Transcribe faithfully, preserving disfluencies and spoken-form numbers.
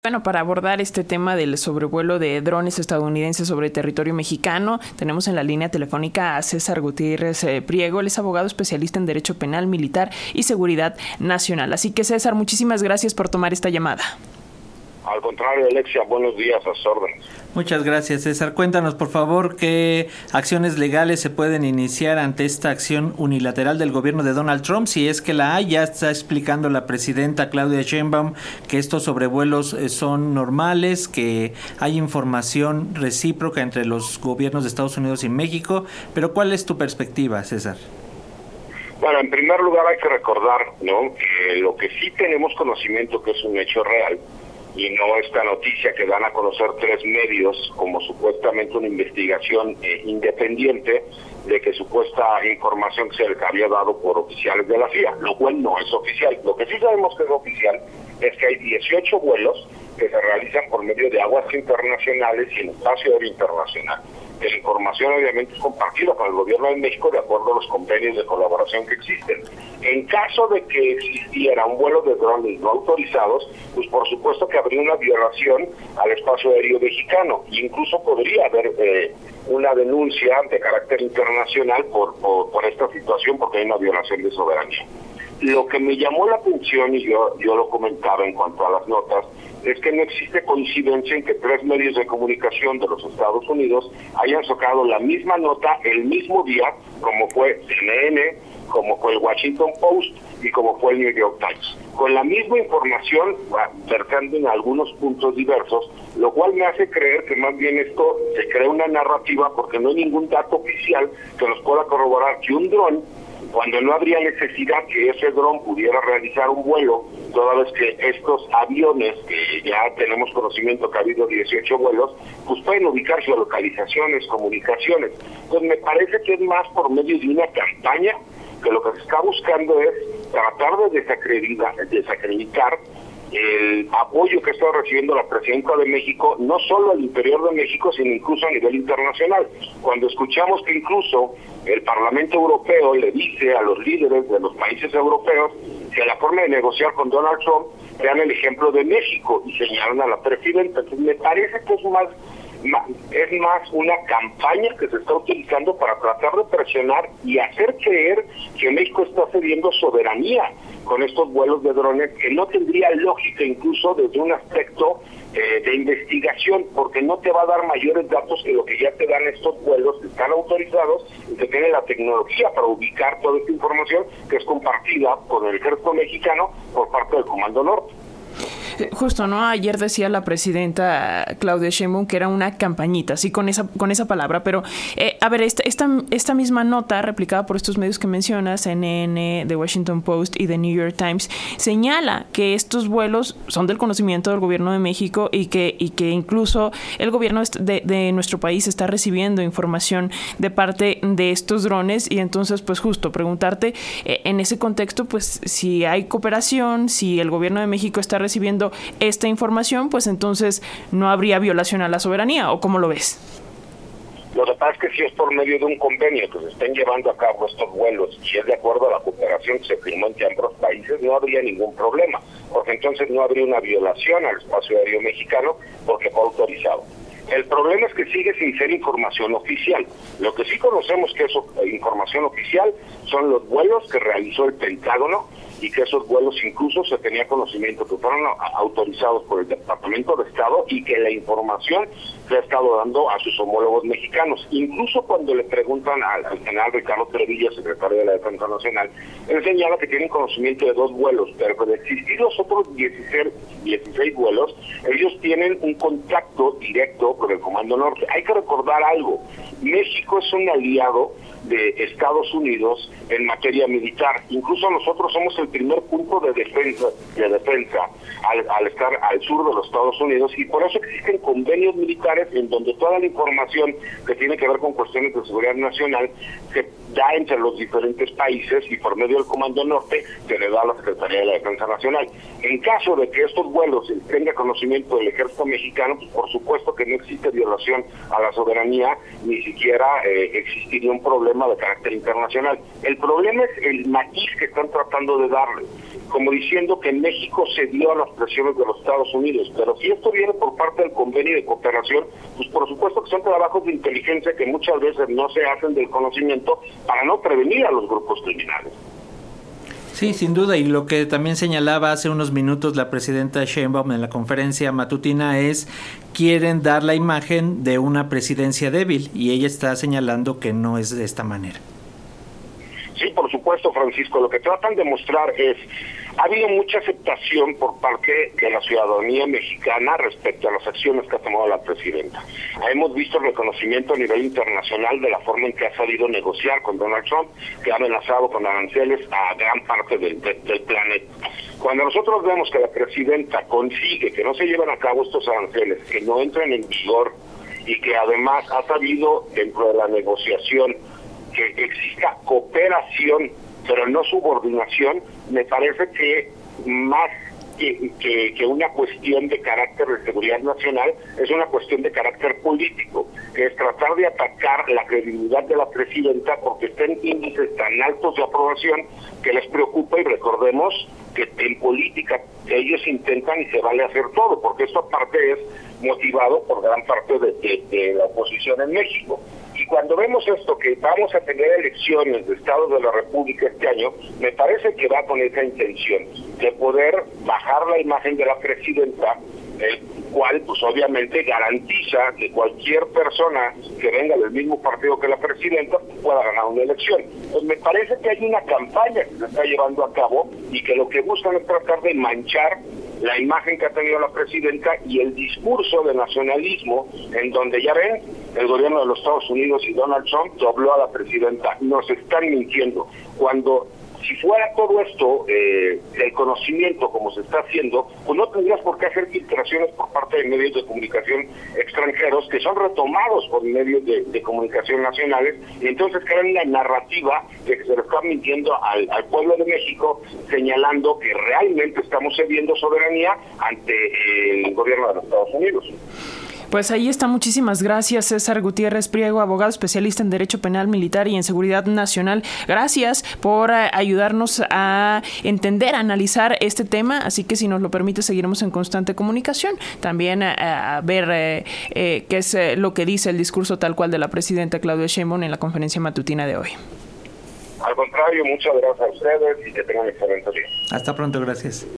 Bueno, para abordar este tema del sobrevuelo de drones estadounidenses sobre territorio mexicano, tenemos en la línea telefónica a César Gutiérrez eh, Priego. Él es abogado especialista en Derecho Penal, Militar y Seguridad Nacional. Así que, César, muchísimas gracias por tomar esta llamada. Al contrario, Alexia, buenos días, a sus órdenes. Muchas gracias, César. Cuéntanos, por favor, qué acciones legales se pueden iniciar ante esta acción unilateral del gobierno de Donald Trump, si es que la hay. Ya está explicando la presidenta Claudia Sheinbaum que estos sobrevuelos son normales, que hay información recíproca entre los gobiernos de Estados Unidos y México, pero ¿cuál es tu perspectiva, César? Bueno, en primer lugar hay que recordar, ¿no?, que lo que sí tenemos conocimiento que es un hecho real, y no esta noticia que dan a conocer tres medios como supuestamente una investigación eh, independiente de que supuesta información que se le había dado por oficiales de la C I A, lo cual no es oficial. Lo que sí sabemos que es oficial es que hay dieciocho vuelos que se realizan por medio de aguas internacionales y en espacio aéreo internacional. La información obviamente es compartida con el gobierno de México de acuerdo a los convenios de colaboración que existen. En caso de que existiera un vuelo de drones no autorizados, pues por supuesto que habría una violación al espacio aéreo mexicano, e incluso podría haber eh, una denuncia de carácter internacional por, por, por esta situación, porque hay una violación de soberanía. Lo que me llamó la atención, y yo, yo lo comentaba en cuanto a las notas, es que no existe coincidencia en que tres medios de comunicación de los Estados Unidos hayan sacado la misma nota el mismo día, como fue C N N, como fue el Washington Post y como fue el New York Times, con la misma información, vertiendo en algunos puntos diversos, lo cual me hace creer que más bien esto se crea una narrativa porque no hay ningún dato oficial que nos pueda corroborar que un dron, cuando no habría necesidad que ese dron pudiera realizar un vuelo, toda vez que estos aviones, que ya tenemos conocimiento que ha habido dieciocho vuelos, pues pueden ubicar geolocalizaciones, comunicaciones. Entonces me parece que es más por medio de una campaña, que lo que se está buscando es tratar de desacreditar, desacreditar el apoyo que está recibiendo la presidenta de México, no solo al interior de México, sino incluso a nivel internacional. Cuando escuchamos que incluso el Parlamento Europeo le dice a los líderes de los países europeos que la forma de negociar con Donald Trump vean el ejemplo de México y señalan a la presidenta. Entonces me parece que es más es más una campaña que se está utilizando para tratar de presionar y hacer creer que México está cediendo soberanía con estos vuelos de drones, que no tendría lógica incluso desde un aspecto eh, de investigación, porque no te va a dar mayores datos que lo que ya te dan estos vuelos que están autorizados y que tienen la tecnología para ubicar toda esta información que es compartida con el ejército mexicano por parte del Comando Norte. Justo, ¿no? Ayer decía la presidenta Claudia Sheinbaum que era una campañita, sí, con esa con esa palabra, pero eh, a ver, esta, esta esta misma nota replicada por estos medios que mencionas, C N N, The Washington Post y The New York Times, señala que estos vuelos son del conocimiento del gobierno de México y que y que incluso el gobierno de, de nuestro país está recibiendo información de parte de estos drones, y entonces pues justo preguntarte eh, en ese contexto, pues si hay cooperación, si el gobierno de México está recibiendo esta información, pues entonces no habría violación a la soberanía, ¿o cómo lo ves? Lo que pasa es que si es por medio de un convenio que se estén llevando a cabo estos vuelos y es de acuerdo a la cooperación que se firmó entre ambos países, no habría ningún problema, porque entonces no habría una violación al espacio aéreo mexicano porque fue autorizado. El problema es que sigue sin ser información oficial. Lo que sí conocemos que es información oficial son los vuelos que realizó el Pentágono, y que esos vuelos incluso se tenía conocimiento que fueron autorizados por el Departamento de Estado y que la información se ha estado dando a sus homólogos mexicanos. Incluso cuando le preguntan al, al general Ricardo Trevilla, secretario de la Defensa Nacional, él señala que tienen conocimiento de dos vuelos, pero de existir los otros dieciséis vuelos, ellos tienen un contacto directo con el Comando Norte. Hay que recordar algo, México es un aliado de Estados Unidos en materia militar. Incluso nosotros somos el primer punto de defensa de defensa al, al estar al sur de los Estados Unidos, y por eso existen convenios militares en donde toda la información que tiene que ver con cuestiones de seguridad nacional se da entre los diferentes países y por medio del Comando Norte se le da a la Secretaría de la Defensa Nacional. En caso de que estos vuelos tenga conocimiento del ejército mexicano, pues por supuesto que no existe violación a la soberanía, ni siquiera eh, existiría un problema de carácter internacional. El problema es el matiz que están tratando de darle. como diciendo que México cedió a las presiones de los Estados Unidos. Pero si esto viene por parte del convenio de cooperación, pues por supuesto que son trabajos de inteligencia que muchas veces no se hacen del conocimiento para no prevenir a los grupos criminales. Sí, sin duda, y lo que también señalaba hace unos minutos la presidenta Sheinbaum en la conferencia matutina es, quieren dar la imagen de una presidencia débil, y ella está señalando que no es de esta manera. Sí, por supuesto, Francisco, lo que tratan de mostrar es, ha habido mucha aceptación por parte de la ciudadanía mexicana respecto a las acciones que ha tomado la presidenta. Hemos visto el reconocimiento a nivel internacional de la forma en que ha sabido negociar con Donald Trump, que ha amenazado con aranceles a gran parte del, de, del planeta. Cuando nosotros vemos que la presidenta consigue que no se lleven a cabo estos aranceles, que no entren en vigor y que además ha sabido dentro de la negociación que exista cooperación, pero no subordinación, me parece que más que, que, que una cuestión de carácter de seguridad nacional, es una cuestión de carácter político, que es tratar de atacar la credibilidad de la presidenta porque está en índices tan altos de aprobación que les preocupa, y recordemos que en política ellos intentan y se vale hacer todo, porque esto aparte es motivado por gran parte de, de, de la oposición en México. Y cuando vemos esto, que vamos a tener elecciones de Estados de la República este año, me parece que va con esa intención de poder bajar la imagen de la presidenta, el cual pues obviamente garantiza que cualquier persona que venga del mismo partido que la presidenta pueda ganar una elección. Pues me parece que hay una campaña que se está llevando a cabo y que lo que buscan es tratar de manchar la imagen que ha tenido la presidenta y el discurso de nacionalismo, en donde ya ven, el gobierno de los Estados Unidos y Donald Trump dobló a la presidenta. Nos están mintiendo. Cuando si fuera todo esto eh, el conocimiento como se está haciendo, pues no tendrías por qué hacer filtraciones por parte de medios de comunicación extranjeros que son retomados por medios de, de comunicación nacionales, y entonces crean una narrativa de que se le está mintiendo al, al pueblo de México, señalando que realmente estamos cediendo soberanía ante el gobierno de los Estados Unidos. Pues ahí está, muchísimas gracias, César Gutiérrez Priego, abogado especialista en Derecho Penal Militar y en Seguridad Nacional. Gracias por uh, ayudarnos a entender, a analizar este tema, así que si nos lo permite seguiremos en constante comunicación, también a, a ver eh, eh, qué es eh, lo que dice el discurso tal cual de la presidenta Claudia Sheinbaum en la conferencia matutina de hoy. Al contrario, muchas gracias a ustedes y que tengan un excelente día. Hasta pronto, gracias.